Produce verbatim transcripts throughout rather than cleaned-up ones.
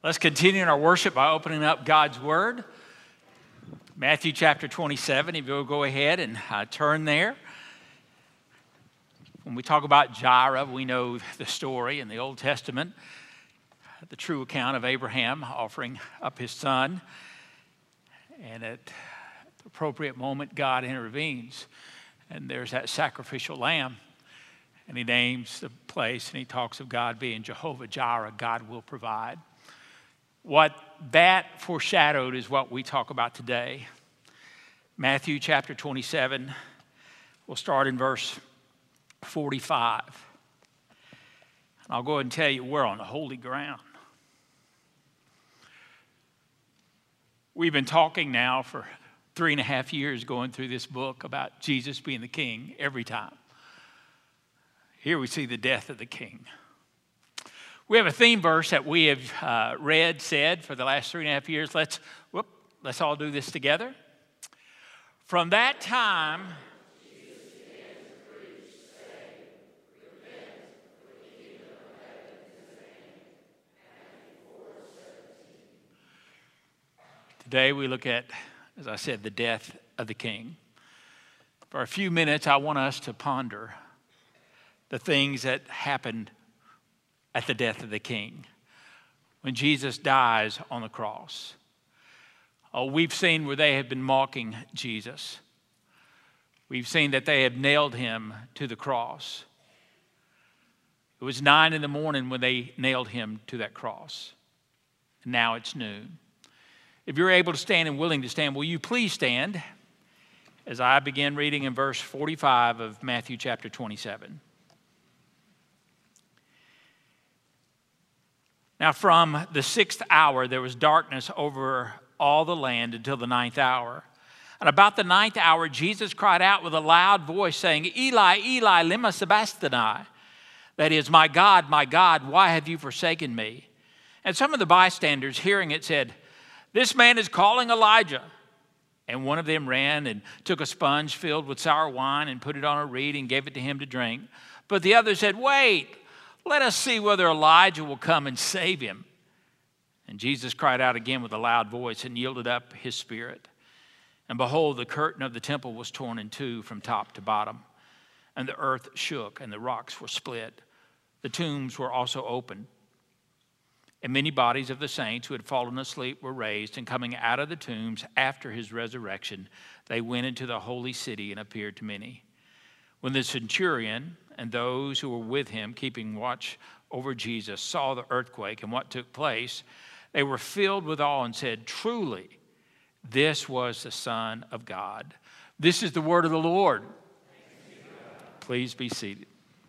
Let's continue in our worship by opening up God's Word. Matthew chapter twenty-seven, if you'll go ahead and uh, turn there. When we talk about Jireh, we know the story in the Old Testament, the true account of Abraham offering up his son. And at the appropriate moment, God intervenes. And there's that sacrificial lamb. And he names the place and he talks of God being Jehovah Jireh, God will provide. What that foreshadowed is what we talk about today. Matthew chapter twenty-seven, we'll start in verse forty-five. And I'll go ahead and tell you, we're on holy ground. We've been talking now for three and a half years going through this book about Jesus being the king every time. Here we see the death of the king. We have a theme verse that we have uh, read, said for the last three and a half years. Let's, whoop, let's all do this together. From that time, Jesus began to preach, saying, "Repent, for the kingdom of heaven is at hand." Matthew four seventeen. Today we look at, as I said, the death of the king. For a few minutes, I want us to ponder the things that happened at the death of the king, when Jesus dies on the cross. Oh, we've seen where they have been mocking Jesus. We've seen that they have nailed him to the cross. It was nine in the morning when they nailed him to that cross. And now it's noon. If you're able to stand and willing to stand, will you please stand as I begin reading in verse forty-five of Matthew chapter twenty-seven. Now from the sixth hour there was darkness over all the land until the ninth hour. And about the ninth hour Jesus cried out with a loud voice, saying, "Eli, Eli, lema sabachthani?" That is, "My God, my God, why have you forsaken me?" And some of the bystanders, hearing it, said, "This man is calling Elijah." And one of them ran and took a sponge filled with sour wine and put it on a reed and gave it to him to drink. But the other said, "Wait, let us see whether Elijah will come and save him." And Jesus cried out again with a loud voice and yielded up his spirit. And behold, the curtain of the temple was torn in two from top to bottom. And the earth shook and the rocks were split. The tombs were also opened. And many bodies of the saints who had fallen asleep were raised. And coming out of the tombs after his resurrection, they went into the holy city and appeared to many. When the centurion and those who were with him, keeping watch over Jesus, saw the earthquake and what took place, they were filled with awe and said, "Truly, this was the Son of God." This is the word of the Lord. Please be seated.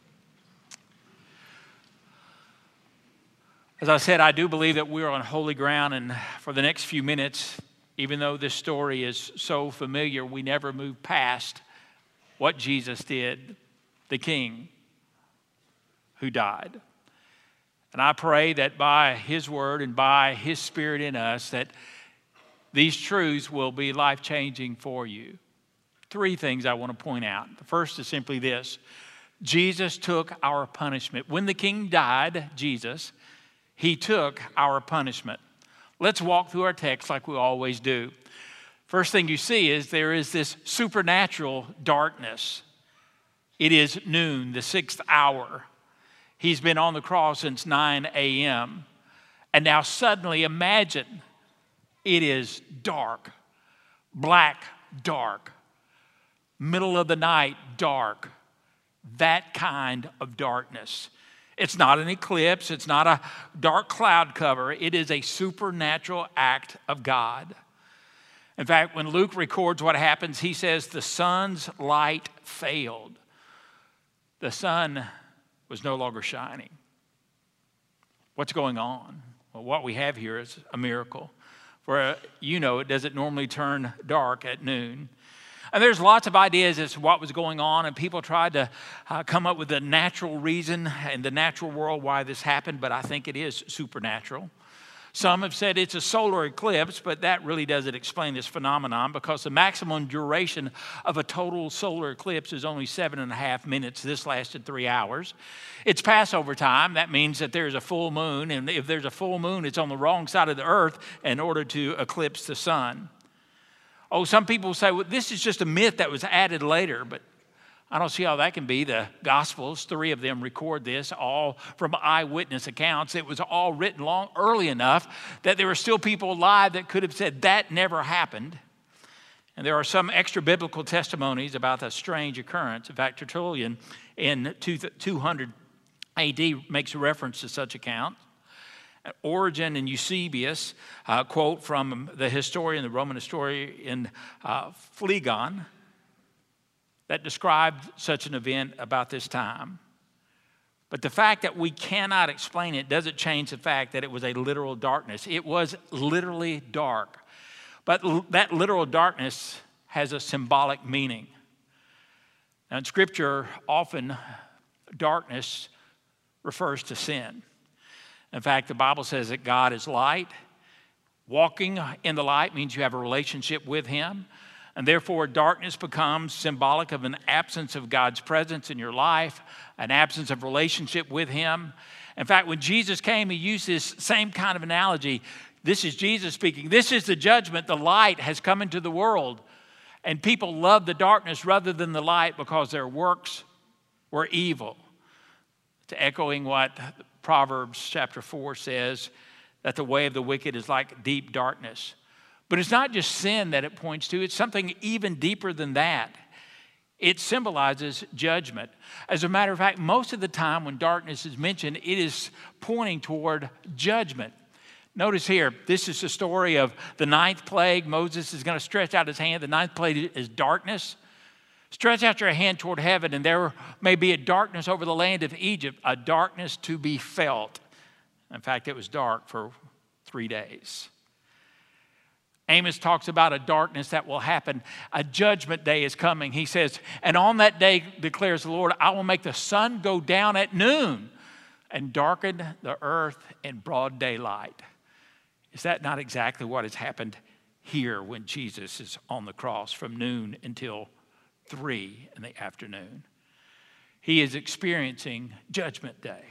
As I said, I do believe that we're on holy ground, and for the next few minutes, even though this story is so familiar, we never move past what Jesus did, the King who died. And I pray that by his word and by his spirit in us, that these truths will be life-changing for you. Three things I want to point out. The first is simply this: Jesus took our punishment. When the King died, Jesus, he took our punishment. Let's walk through our text like we always do. First thing you see is there is this supernatural darkness. It is noon, the sixth hour. He's been on the cross since nine a.m. And now suddenly imagine it is dark, black dark, middle of the night dark, that kind of darkness. It's not an eclipse. It's not a dark cloud cover. It is a supernatural act of God. In fact, when Luke records what happens, he says the sun's light failed. The sun was no longer shining. What's going on? Well, what we have here is a miracle. For uh, you know, it doesn't normally turn dark at noon. And there's lots of ideas as to what was going on, and people tried to uh, come up with a natural reason in the natural world why this happened, but I think it is supernatural. Some have said it's a solar eclipse, but that really doesn't explain this phenomenon because the maximum duration of a total solar eclipse is only seven and a half minutes. This lasted three hours. It's Passover time. That means that there's a full moon, and if there's a full moon, it's on the wrong side of the earth in order to eclipse the sun. Oh, some people say, well, this is just a myth that was added later, but I don't see how that can be. The Gospels, three of them record this, all from eyewitness accounts. It was all written long early enough that there were still people alive that could have said that never happened. And there are some extra biblical testimonies about the strange occurrence. In fact, Tertullian in two hundred A D makes a reference to such account. Origen and Eusebius uh, quote from the historian, the Roman historian uh, Phlegon, that described such an event about this time. But the fact that we cannot explain it doesn't change the fact that it was a literal darkness. It was literally dark. But l- that literal darkness has a symbolic meaning. Now in Scripture, often darkness refers to sin. In fact, the Bible says that God is light. Walking in the light means you have a relationship with Him. And therefore, darkness becomes symbolic of an absence of God's presence in your life, an absence of relationship with Him. In fact, when Jesus came, He used this same kind of analogy. This is Jesus speaking. This is the judgment. The light has come into the world. And people love the darkness rather than the light because their works were evil. To echoing what Proverbs chapter four says, that the way of the wicked is like deep darkness. But it's not just sin that it points to. It's something even deeper than that. It symbolizes judgment. As a matter of fact, most of the time when darkness is mentioned, it is pointing toward judgment. Notice here, this is the story of the ninth plague. Moses is going to stretch out his hand. The ninth plague is darkness. Stretch out your hand toward heaven, and there may be a darkness over the land of Egypt, a darkness to be felt. In fact, it was dark for three days. Amos talks about a darkness that will happen. A judgment day is coming. He says, and on that day, declares the Lord, I will make the sun go down at noon and darken the earth in broad daylight. Is that not exactly what has happened here when Jesus is on the cross from noon until three in the afternoon? He is experiencing judgment day.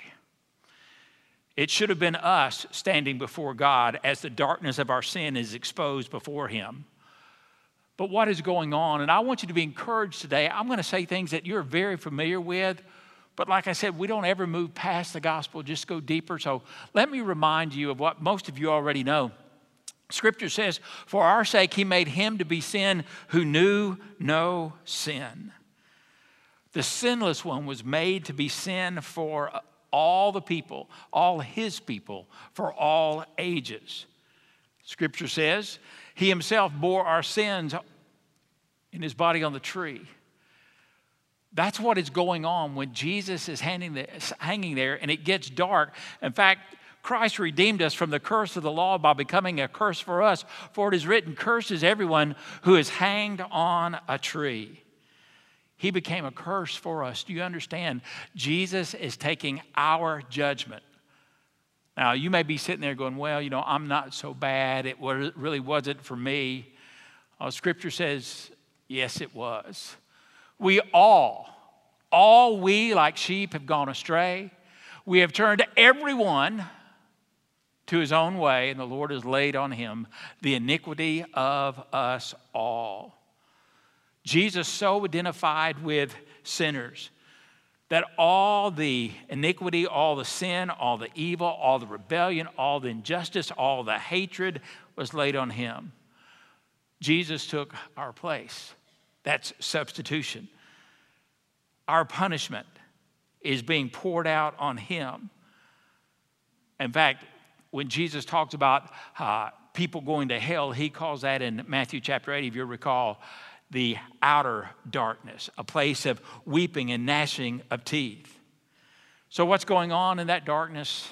It should have been us standing before God as the darkness of our sin is exposed before Him. But what is going on? And I want you to be encouraged today. I'm going to say things that you're very familiar with. But like I said, we don't ever move past the gospel, just go deeper. So let me remind you of what most of you already know. Scripture says, for our sake He made Him to be sin who knew no sin. The sinless one was made to be sin for all the people, all His people, for all ages. Scripture says He Himself bore our sins in His body on the tree. That's what is going on when Jesus is hanging there and it gets dark. In fact, Christ redeemed us from the curse of the law by becoming a curse for us. For it is written, cursed is everyone who is hanged on a tree. He became a curse for us. Do you understand? Jesus is taking our judgment. Now, you may be sitting there going, well, you know, I'm not so bad. It really wasn't for me. Oh, Scripture says, yes, it was. We all, all we like sheep have gone astray. We have turned everyone to his own way, and the Lord has laid on Him the iniquity of us all. Jesus so identified with sinners that all the iniquity, all the sin, all the evil, all the rebellion, all the injustice, all the hatred was laid on Him. Jesus took our place. That's substitution. Our punishment is being poured out on Him. In fact, when Jesus talks about uh, people going to hell, He calls that in Matthew chapter eight, if you recall, the outer darkness, a place of weeping and gnashing of teeth. So what's going on in that darkness?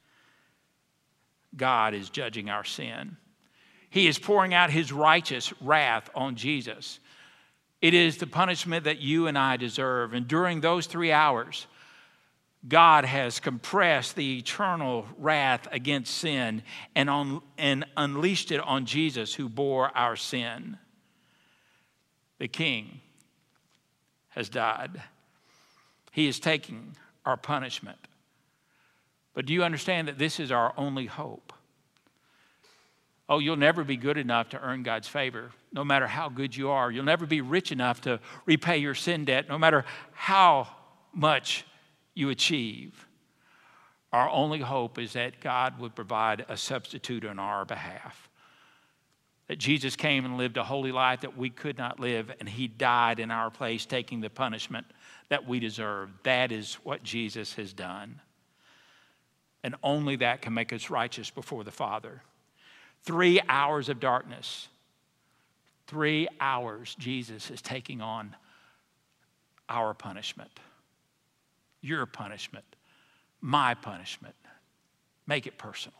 God is judging our sin. He is pouring out His righteous wrath on Jesus. It is the punishment that you and I deserve. And during those three hours, God has compressed the eternal wrath against sin and, on, and unleashed it on Jesus, who bore our sin. The King has died. He is taking our punishment. But do you understand that this is our only hope? Oh, you'll never be good enough to earn God's favor, no matter how good you are. You'll never be rich enough to repay your sin debt, no matter how much you achieve. Our only hope is that God would provide a substitute on our behalf. That Jesus came and lived a holy life that we could not live, and he died in our place, taking the punishment that we deserve. That is what Jesus has done. And only that can make us righteous before the Father. Three hours of darkness. Three hours Jesus is taking on our punishment. Your punishment. My punishment. Make it personal.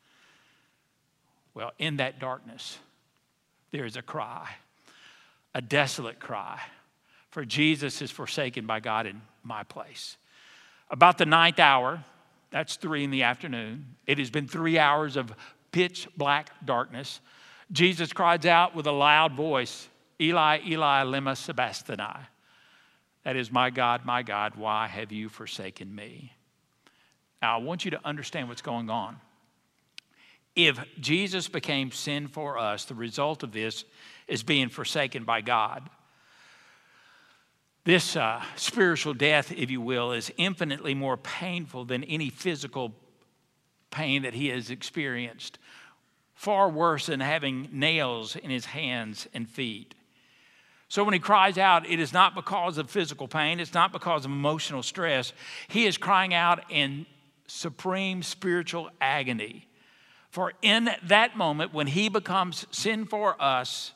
Well, in that darkness, there is a cry. A desolate cry. For Jesus is forsaken by God in my place. About the ninth hour, that's three in the afternoon. It has been three hours of pitch black darkness. Jesus cries out with a loud voice, Eli, Eli, lema sabachthani. That is, my God, my God, why have you forsaken me? Now, I want you to understand what's going on. If Jesus became sin for us, the result of this is being forsaken by God. This uh, spiritual death, if you will, is infinitely more painful than any physical pain that he has experienced. Far worse than having nails in his hands and feet. So when he cries out, it is not because of physical pain. It's not because of emotional stress. He is crying out in supreme spiritual agony. For in that moment, when he becomes sin for us,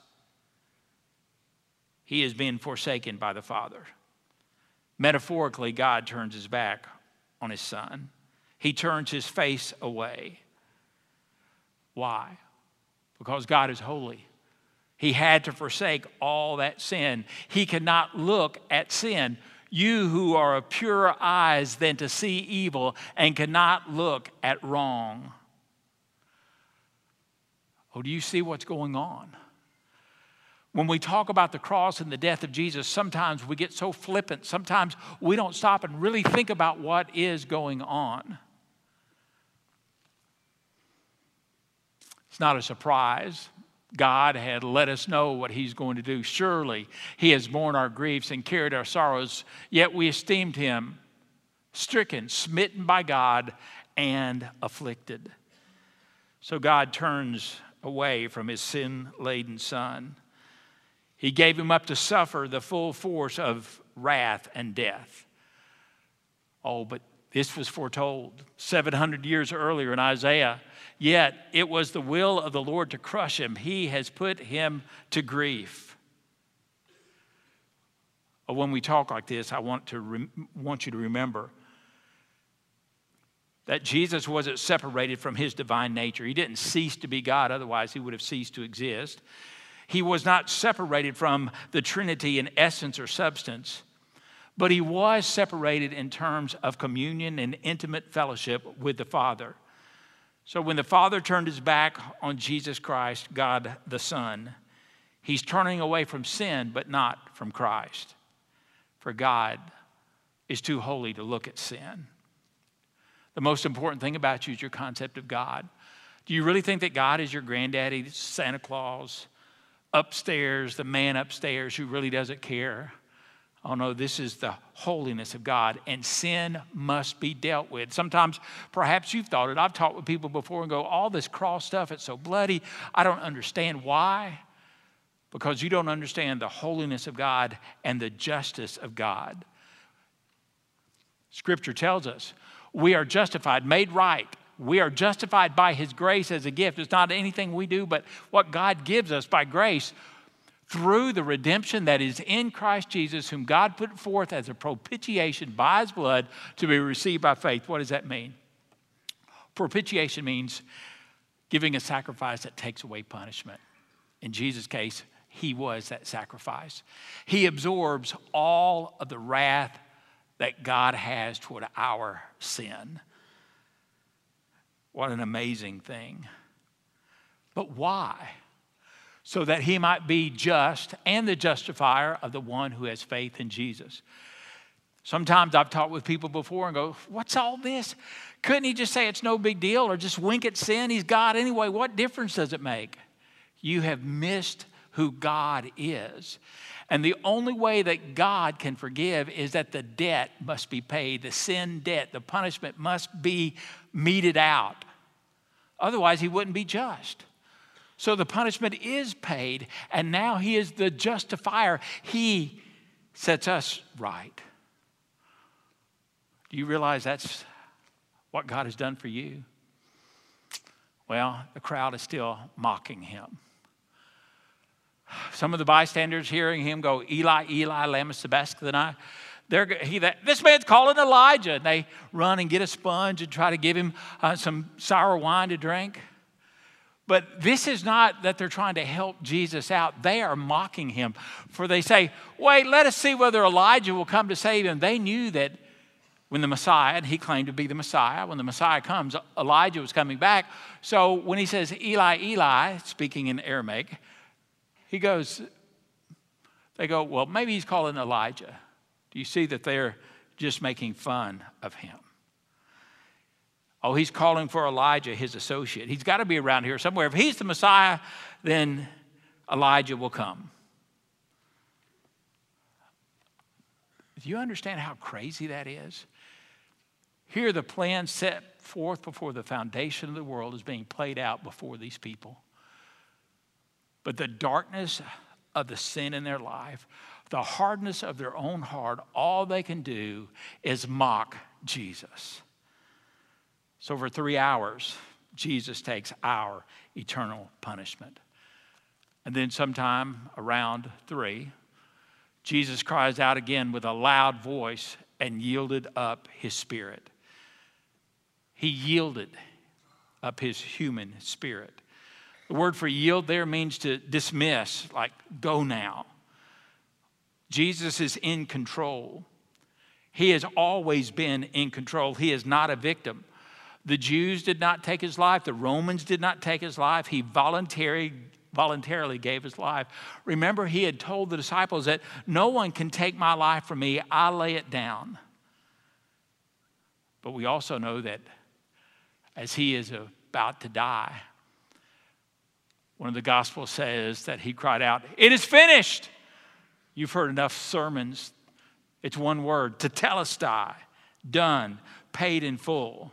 he is being forsaken by the Father. Metaphorically, God turns his back on his Son. He turns his face away. Why? Because God is holy. He had to forsake all that sin. He cannot look at sin. You who are of purer eyes than to see evil and cannot look at wrong. Oh, do you see what's going on? When we talk about the cross and the death of Jesus, sometimes we get so flippant. Sometimes we don't stop and really think about what is going on. It's not a surprise. God had let us know what he's going to do. Surely he has borne our griefs and carried our sorrows, yet we esteemed him stricken, smitten by God, and afflicted. So God turns away from his sin-laden Son. He gave him up to suffer the full force of wrath and death. Oh, but this was foretold seven hundred years earlier in Isaiah. Yet it was the will of the Lord to crush him. He has put him to grief. When we talk like this, I want to re- want you to remember that Jesus wasn't separated from his divine nature. He didn't cease to be God, otherwise he would have ceased to exist. He was not separated from the Trinity in essence or substance, but he was separated in terms of communion and intimate fellowship with the Father. So when the Father turned his back on Jesus Christ, God the Son, he's turning away from sin, but not from Christ. For God is too holy to look at sin. The most important thing about you is your concept of God. Do you really think that God is your granddaddy, Santa Claus, upstairs, the man upstairs who really doesn't care? Oh no, this is the holiness of God, and sin must be dealt with. Sometimes, perhaps you've thought it. I've talked with people before and go, all this cross stuff, it's so bloody. I don't understand why. Because you don't understand the holiness of God and the justice of God. Scripture tells us we are justified, made right. We are justified by his grace as a gift. It's not anything we do, but what God gives us by grace through the redemption that is in Christ Jesus, whom God put forth as a propitiation by his blood to be received by faith. What does that mean? Propitiation means giving a sacrifice that takes away punishment. In Jesus' case, he was that sacrifice. He absorbs all of the wrath that God has toward our sin. What an amazing thing. But why? So that he might be just and the justifier of the one who has faith in Jesus. Sometimes I've talked with people before and go, what's all this? Couldn't he just say it's no big deal or just wink at sin? He's God anyway. What difference does it make? You have missed who God is. And the only way that God can forgive is that the debt must be paid. The sin debt, the punishment must be meted out. Otherwise, he wouldn't be just. So the punishment is paid, and now he is the justifier. He sets us right. Do you realize that's what God has done for you? Well, the crowd is still mocking him. Some of the bystanders hearing him go, Eli, Eli, lama sabachthani. They're, he, that, this man's calling Elijah. And they run and get a sponge and try to give him uh, some sour wine to drink. But this is not that they're trying to help Jesus out. They are mocking him. For they say, wait, let us see whether Elijah will come to save him. They knew that when the Messiah, and he claimed to be the Messiah, when the Messiah comes, Elijah was coming back. So when he says, Eli, Eli, speaking in Aramaic, he goes, they go, well, maybe he's calling Elijah. Do you see that they're just making fun of him? Oh, he's calling for Elijah, his associate. He's got to be around here somewhere. If he's the Messiah, then Elijah will come. Do you understand how crazy that is? Here, the plan set forth before the foundation of the world is being played out before these people. But the darkness of the sin in their life, the hardness of their own heart, all they can do is mock Jesus. So for three hours, Jesus takes our eternal punishment. And then sometime around three, Jesus cries out again with a loud voice and yielded up his spirit. He yielded up his human spirit. The word for yield there means to dismiss, like go now. Jesus is in control. He has always been in control. He is not a victim. The Jews did not take his life. The Romans did not take his life. He voluntarily, voluntarily gave his life. Remember, he had told the disciples that no one can take my life from me. I lay it down. But we also know that as he is about to die, one of the Gospels says that he cried out, "It is finished." You've heard enough sermons. It's one word, tetelestai, done, paid in full.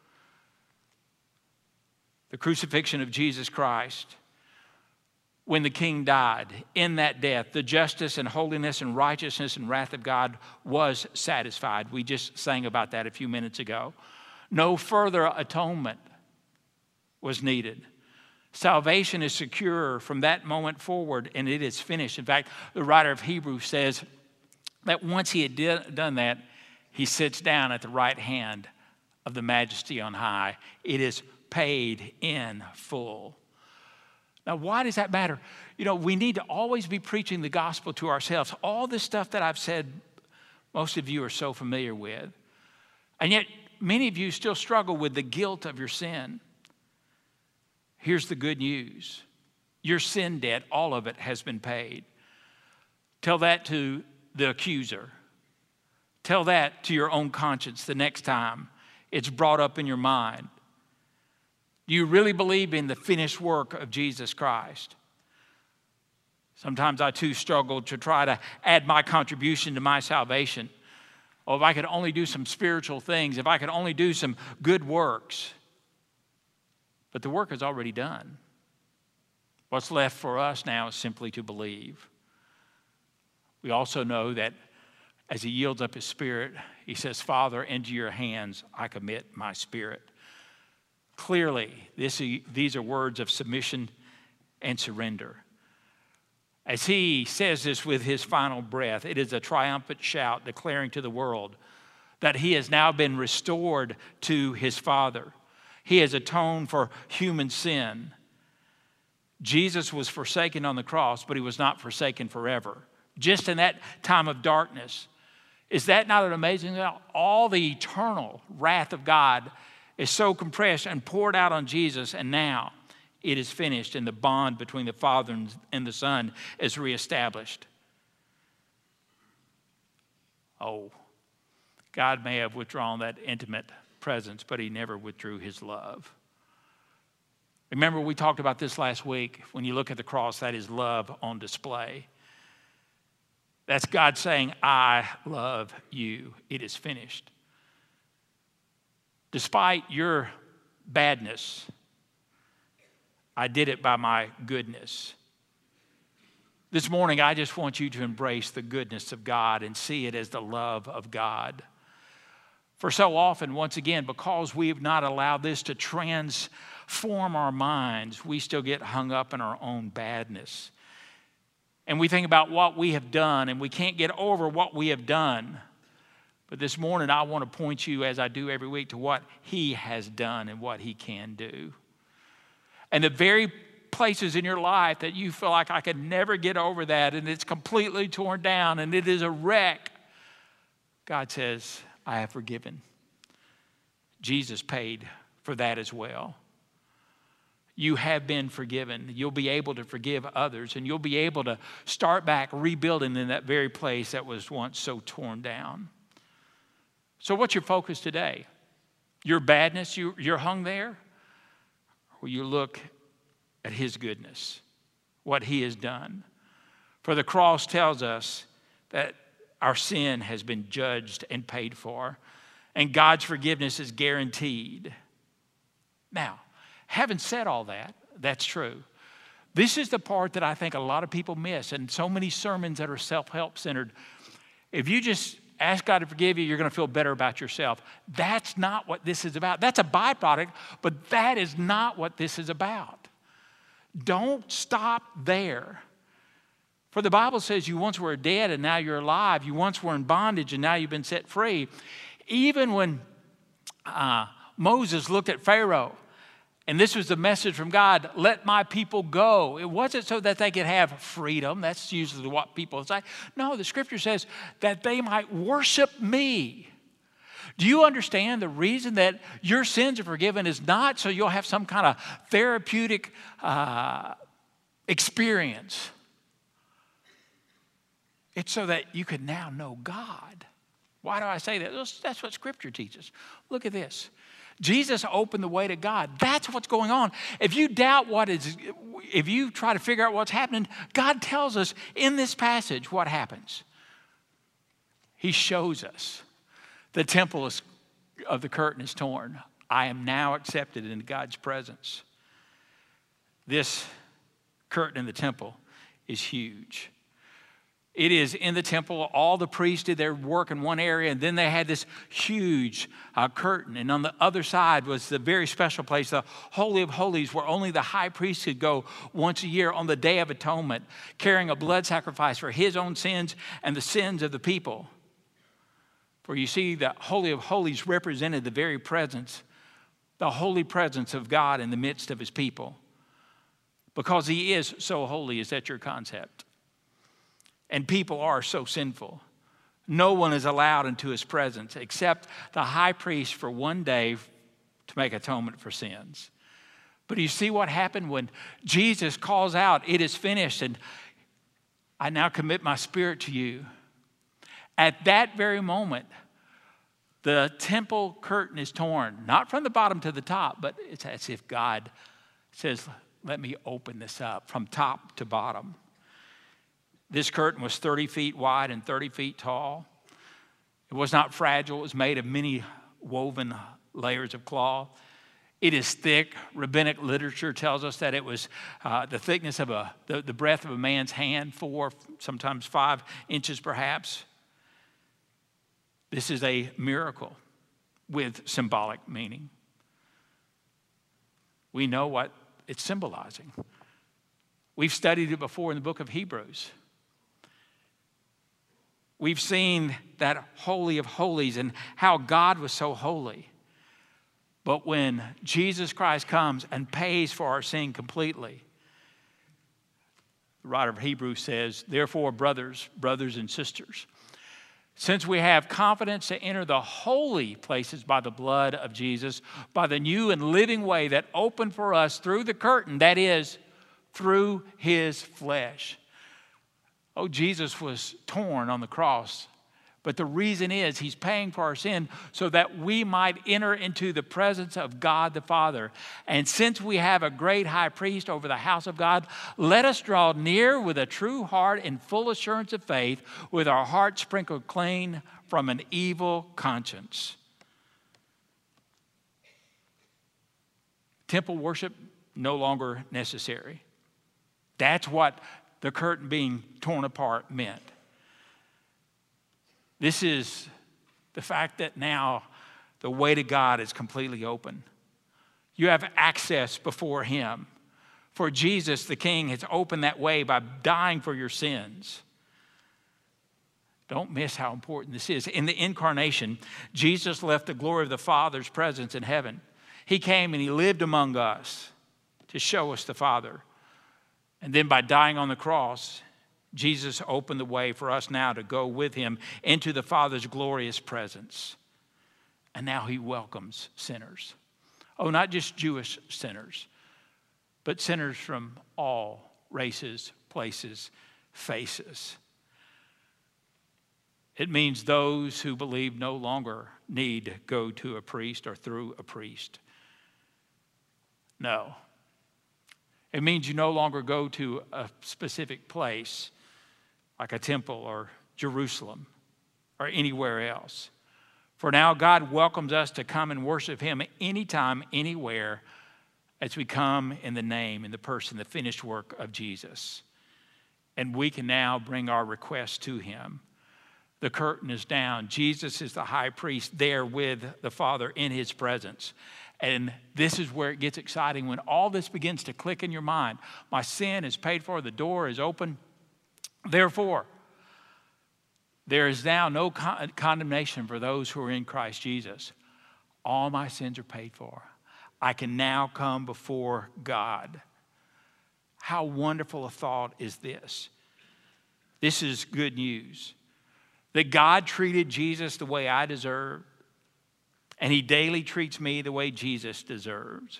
The crucifixion of Jesus Christ, when the King died, in that death, the justice and holiness and righteousness and wrath of God was satisfied. We just sang about that a few minutes ago. No further atonement was needed. Salvation is secure from that moment forward, and it is finished. In fact, the writer of Hebrews says that once he had did, done that, he sits down at the right hand of the Majesty on high. It is paid in full. Now, why does that matter? You know, we need to always be preaching the gospel to ourselves. All this stuff that I've said, most of you are so familiar with. And yet, many of you still struggle with the guilt of your sin. Here's the good news. Your sin debt, all of it, has been paid. Tell that to the accuser. Tell that to your own conscience the next time it's brought up in your mind. Do you really believe in the finished work of Jesus Christ? Sometimes I too struggle to try to add my contribution to my salvation. Oh, if I could only do some spiritual things, if I could only do some good works. But the work is already done. What's left for us now is simply to believe. We also know that as he yields up his spirit, he says, "Father, into your hands I commit my spirit." Clearly, this, these are words of submission and surrender. As he says this with his final breath, it is a triumphant shout declaring to the world that he has now been restored to his Father. He has atoned for human sin. Jesus was forsaken on the cross, but he was not forsaken forever. Just in that time of darkness, Is that not an amazing thing? All the eternal wrath of God is so compressed and poured out on Jesus, and now it is finished, and the bond between the Father and the Son is reestablished. Oh, God may have withdrawn that intimate presence, but he never withdrew his love. Remember, we talked about this last week. When you look at the cross, that is love on display. That's God saying, I love you. It is finished. Despite your badness, I did it by my goodness. This morning, I just want you to embrace the goodness of God and see it as the love of God. For so often, once again, because we have not allowed this to transform our minds, we still get hung up in our own badness. And we think about what we have done, and we can't get over what we have done. But this morning, I want to point you, as I do every week, to what he has done and what he can do. And the very places in your life that you feel like I could never get over that, and it's completely torn down, and it is a wreck, God says, I have forgiven. Jesus paid for that as well. You have been forgiven. You'll be able to forgive others, and you'll be able to start back rebuilding in that very place that was once so torn down. So what's your focus today? Your badness, you, you're hung there? Or you look at his goodness, what he has done? For the cross tells us that our sin has been judged and paid for, and God's forgiveness is guaranteed. Now, having said all that, that's true. This is the part that I think a lot of people miss, and so many sermons that are self-help centered. If you just ask God to forgive you, you're going to feel better about yourself. That's not what this is about. That's a byproduct, but that is not what this is about. Don't stop there. For the Bible says you once were dead and now you're alive. You once were in bondage and now you've been set free. Even when uh, Moses looked at Pharaoh, and this was the message from God, let my people go. It wasn't so that they could have freedom. That's usually what people say. No, the scripture says that they might worship me. Do you understand the reason that your sins are forgiven is not so you'll have some kind of therapeutic uh, experience. It's so that you can now know God. Why do I say that? That's what Scripture teaches. Look at this. Jesus opened the way to God. That's what's going on. If you doubt what is, if you try to figure out what's happening, God tells us in this passage what happens. He shows us the temple is, of the curtain is torn. I am now accepted into God's presence. This curtain in the temple is huge. It is in the temple. All the priests did their work in one area, and then they had this huge uh, curtain. And on the other side was the very special place, the Holy of Holies, where only the high priest could go once a year on the Day of Atonement, carrying a blood sacrifice for his own sins and the sins of the people. For you see, the Holy of Holies represented the very presence, the holy presence of God in the midst of his people. Because he is so holy, is that your concept? And people are so sinful. No one is allowed into his presence except the high priest for one day to make atonement for sins. But you see what happened when Jesus calls out, it is finished, and I now commit my spirit to you. At that very moment, the temple curtain is torn, not from the bottom to the top, but it's as if God says, let me open this up from top to bottom. This curtain was thirty feet wide and thirty feet tall. It was not fragile. It was made of many woven layers of cloth. It is thick. Rabbinic literature tells us that it was uh, the thickness of a, the, the breadth of a man's hand, four, sometimes five inches perhaps. This is a miracle with symbolic meaning. We know what it's symbolizing. We've studied it before in the book of Hebrews. We've seen that Holy of Holies and how God was so holy. But when Jesus Christ comes and pays for our sin completely, the writer of Hebrews says, therefore, brothers, brothers and sisters, Since we have confidence to enter the holy places by the blood of Jesus, by the new and living way that opened for us through the curtain, that is, through his flesh. Oh, Jesus was torn on the cross. But the reason is he's paying for our sin so that we might enter into the presence of God the Father. And since we have a great high priest over the house of God, let us draw near with a true heart and full assurance of faith, with our hearts sprinkled clean from an evil conscience. Temple worship no longer necessary. That's what the curtain being torn apart meant. This is the fact that now the way to God is completely open. You have access before him. For Jesus, the King, has opened that way by dying for your sins. Don't miss how important this is. In the incarnation, Jesus left the glory of the Father's presence in heaven. He came and he lived among us to show us the Father. And then by dying on the cross, Jesus opened the way for us now to go with him into the Father's glorious presence. And now he welcomes sinners. Oh, not just Jewish sinners, but sinners from all races, places, faces. It means those who believe no longer need to go to a priest or through a priest. No. It means you no longer go to a specific place like a temple or Jerusalem or anywhere else. For now, God welcomes us to come and worship him anytime, anywhere, as we come in the name, in the person, the finished work of Jesus. And we can now bring our requests to him. The curtain is down. Jesus is the high priest there with the Father in his presence. And this is where it gets exciting, when all this begins to click in your mind. My sin is paid for. The door is open. Therefore, there is now no con- condemnation for those who are in Christ Jesus. All my sins are paid for. I can now come before God. How wonderful a thought is this? This is good news. That God treated Jesus the way I deserve, and he daily treats me the way Jesus deserves.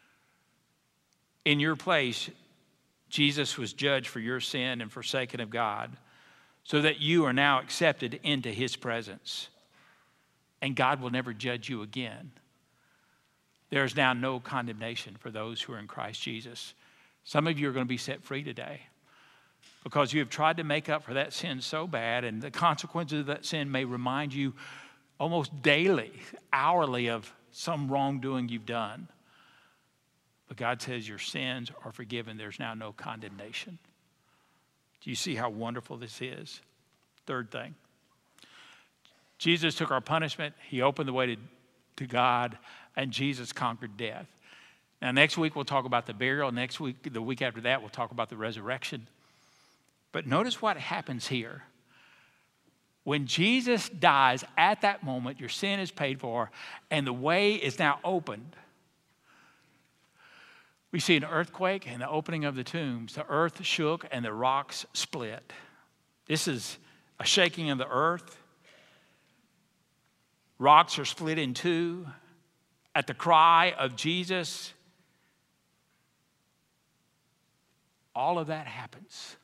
In your place, Jesus was judged for your sin and forsaken of God, so that you are now accepted into his presence. And God will never judge you again. There is now no condemnation for those who are in Christ Jesus. Some of you are going to be set free today because you have tried to make up for that sin so bad, and the consequences of that sin may remind you almost daily, hourly, of some wrongdoing you've done. But God says your sins are forgiven. There's now no condemnation. Do you see how wonderful this is? Third thing. Jesus took our punishment. He opened the way to, to God, and Jesus conquered death. Now, next week we'll talk about the burial. Next week, the week after that, we'll talk about the resurrection. But notice what happens here. When Jesus dies, at that moment, your sin is paid for, and the way is now opened. We see an earthquake and the opening of the tombs. The earth shook and the rocks split. This is a shaking of the earth. Rocks are split in two. At the cry of Jesus, all of that happens.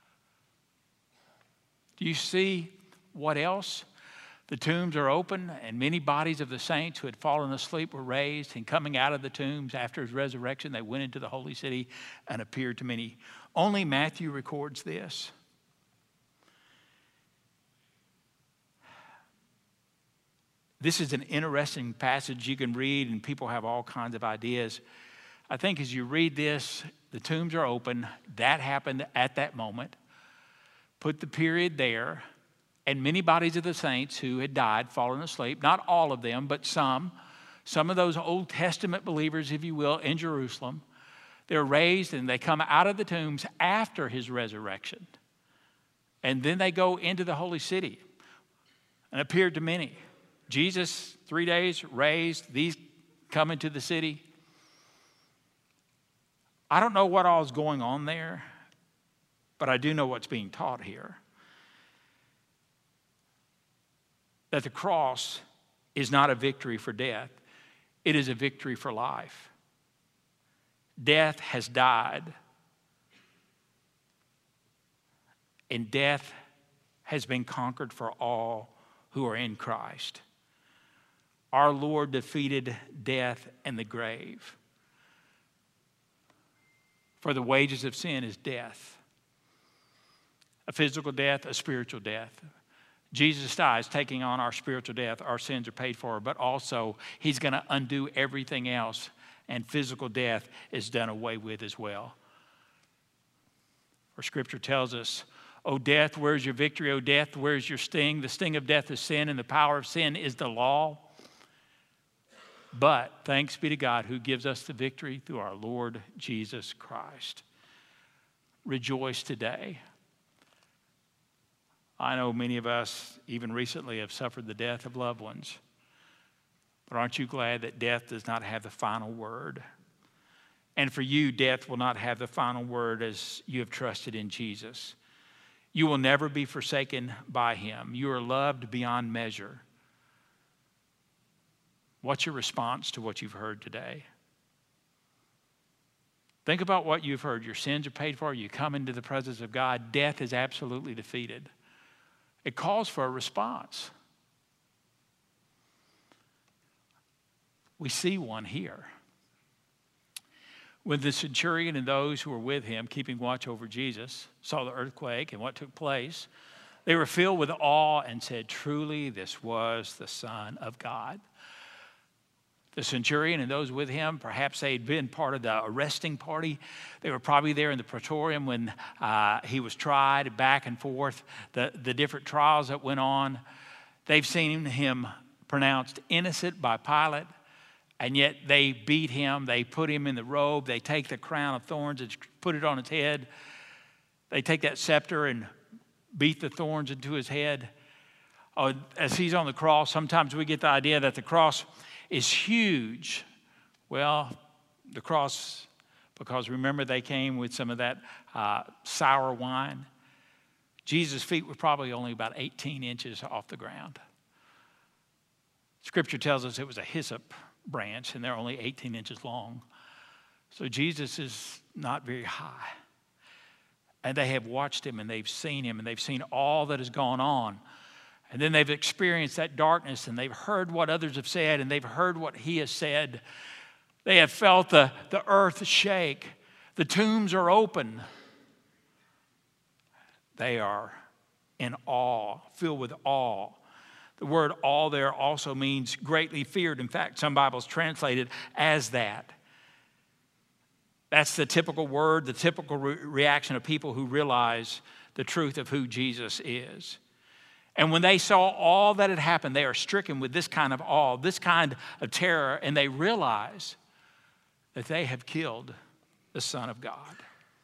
Do you see what else? The tombs are open, and many bodies of the saints who had fallen asleep were raised, and coming out of the tombs after his resurrection, they went into the holy city and appeared to many. Only Matthew records this. This is an interesting passage you can read, and people have all kinds of ideas. I think as you read this, the tombs are open. That happened at that moment. Put the period there. And many bodies of the saints who had died, fallen asleep, not all of them, but some, some of those Old Testament believers, if you will, in Jerusalem, they're raised and they come out of the tombs after his resurrection. And then they go into the holy city and appeared to many. Jesus, three days, raised, these come into the city. I don't know what all is going on there, but I do know what's being taught here. that the cross is not a victory for death. It is a victory for life. Death has died, and death has been conquered for all who are in Christ. Our Lord defeated death and the grave. For the wages of sin is death. A physical death, a spiritual death. Jesus dies, taking on our spiritual death. Our sins are paid for, but also he's going to undo everything else, and physical death is done away with as well. For Scripture tells us, O death, where's your victory? O death, where's your sting? The sting of death is sin, and the power of sin is the law. But thanks be to God who gives us the victory through our Lord Jesus Christ. Rejoice today. I know many of us, even recently, have suffered the death of loved ones. But aren't you glad that death does not have the final word? And for you, death will not have the final word as you have trusted in Jesus. You will never be forsaken by him. You are loved beyond measure. What's your response to what you've heard today? Think about what you've heard. Your sins are paid for. You come into the presence of God. Death is absolutely defeated. It calls for a response. We see one here. When the centurion and those who were with him, keeping watch over Jesus, saw the earthquake and what took place, they were filled with awe and said, truly, this was the Son of God. The centurion and those with him, perhaps they had been part of the arresting party. They were probably there in the praetorium when uh, he was tried, back and forth, the, the different trials that went on. They've seen him pronounced innocent by Pilate, and yet they beat him. They put him in the robe. They take the crown of thorns and put it on his head. They take that scepter and beat the thorns into his head. Oh, as he's on the cross, sometimes we get the idea that the cross is huge. Well, the cross, because remember they came with some of that uh, sour wine. Jesus' feet were probably only about eighteen inches off the ground. Scripture tells us it was a hyssop branch, and they're only eighteen inches long. So Jesus is not very high. And they have watched him, and they've seen him, and they've seen all that has gone on. And then they've experienced that darkness, and they've heard what others have said, and they've heard what he has said. They have felt the, the earth shake. The tombs are open. They are in awe, filled with awe. The word awe there also means greatly feared. In fact, some Bibles translate it as that. That's the typical word, the typical re- reaction of people who realize the truth of who Jesus is. And when they saw all that had happened, they are stricken with this kind of awe, this kind of terror, and they realize that they have killed the Son of God.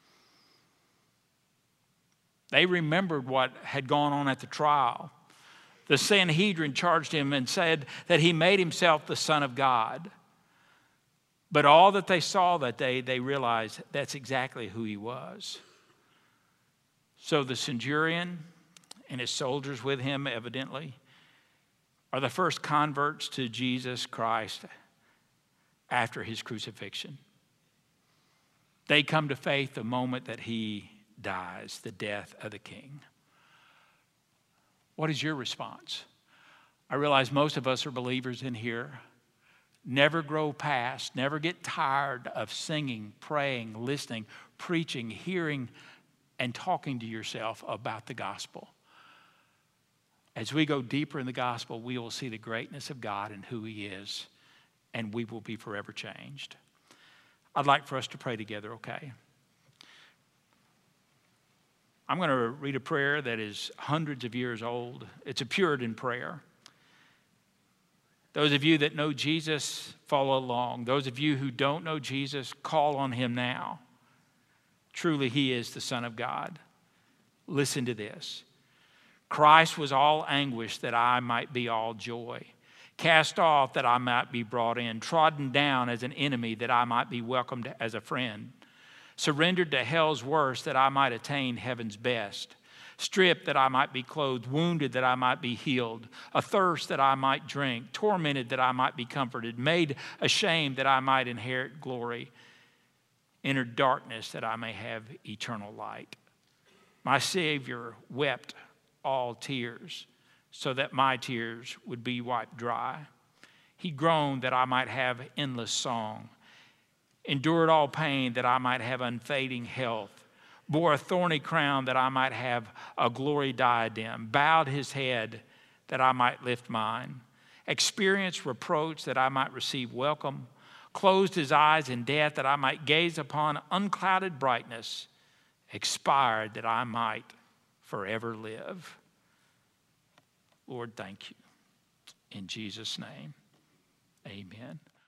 They remembered what had gone on at the trial. The Sanhedrin charged him and said that he made himself the Son of God. But all that they saw that day, they realized that's exactly who he was. So the centurion and his soldiers with him, evidently, are the first converts to Jesus Christ after his crucifixion. They come to faith the moment that he dies, the death of the King. What is your response? I realize most of us are believers in here. Never grow past, never get tired of singing, praying, listening, preaching, hearing, and talking to yourself about the gospel. As we go deeper in the gospel, we will see the greatness of God and who he is, and we will be forever changed. I'd like for us to pray together, okay? I'm going to read a prayer that is hundreds of years old. It's a Puritan prayer. Those of you that know Jesus, follow along. Those of you who don't know Jesus, call on him now. Truly, he is the Son of God. Listen to this. Christ was all anguish that I might be all joy. Cast off that I might be brought in. Trodden down as an enemy that I might be welcomed as a friend. Surrendered to hell's worst that I might attain heaven's best. stripped that I might be clothed, wounded that I might be healed, athirst that I might drink, tormented that I might be comforted, made ashamed that I might inherit glory, entered darkness that I may have eternal light. My Savior wept all tears so that my tears would be wiped dry. He groaned that I might have endless song, endured all pain that I might have unfading health, bore a thorny crown that I might have a glory diadem, bowed his head that I might lift mine, experienced reproach that I might receive welcome, closed his eyes in death that I might gaze upon unclouded brightness, expired that I might forever live. Lord, thank you. In Jesus' name, amen.